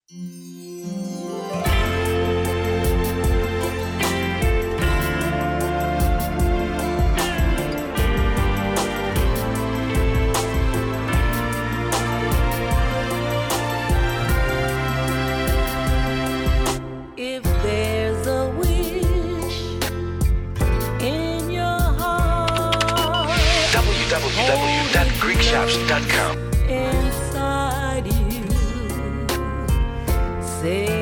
If there's a wish in your heart, www.greekshops.com. inside you, say